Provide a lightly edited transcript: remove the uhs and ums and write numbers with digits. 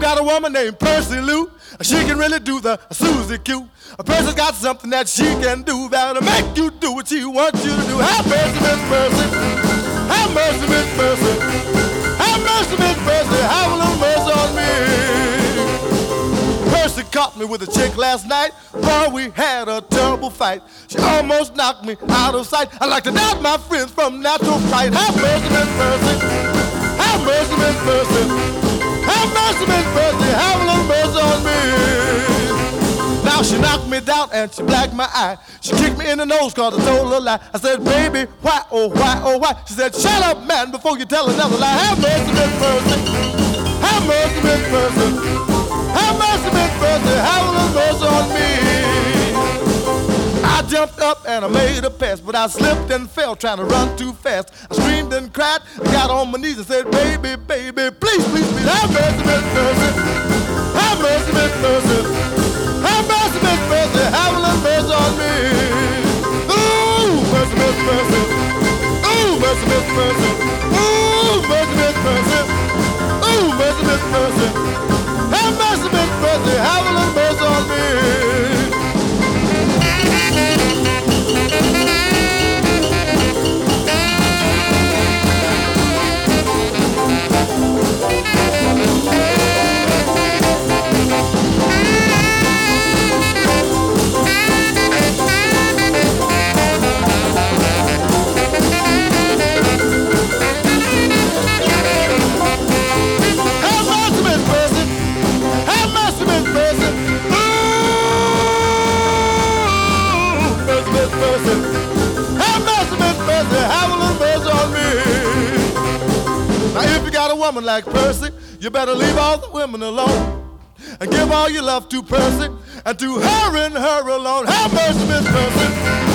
got a woman named Percy Lou, she can really do the Susie Q. Percy's got something that she can do that'll make you do what she wants you to do. Have mercy, Miss Percy. Have mercy, Miss Percy. Have mercy, Miss Percy. Have a little mercy on me. Percy caught me with a chick last night. Boy, we had a terrible fight. She almost knocked me out of sight. I like to doubt my friends from natural fright. Have mercy, Miss Percy. Have mercy, Miss Percy. Have mercy, Miss Percy. Have a little mercy on me. Now she knocked me down and she blacked my eye. She kicked me in the nose cause I told her a lie. I said, baby, why, oh, why, oh, why? She said, shut up, man, before you tell another lie. Have mercy, Miss Percy. Have mercy, Miss Percy. Have mercy, Miss Percy. Have a little mercy on me. I jumped up and I made a pass, but I slipped and fell trying to run too fast. I screamed and cried, I got on my knees and said, baby, baby, please, please, please, have mercy, Miss Percy. Have mercy, Miss Percy. Have mercy, Miss Percy. Have a little mercy on me. Ooh, mercy, Miss Percy. Ooh, mercy, Miss Percy. Ooh, mercy, Miss Percy. Ooh, mercy, Miss Percy. Have mercy, Miss Percy. Have a little mercy on me. Woman like Percy, you better leave all the women alone and give all your love to Percy and to her and her alone. Have mercy, Miss Percy.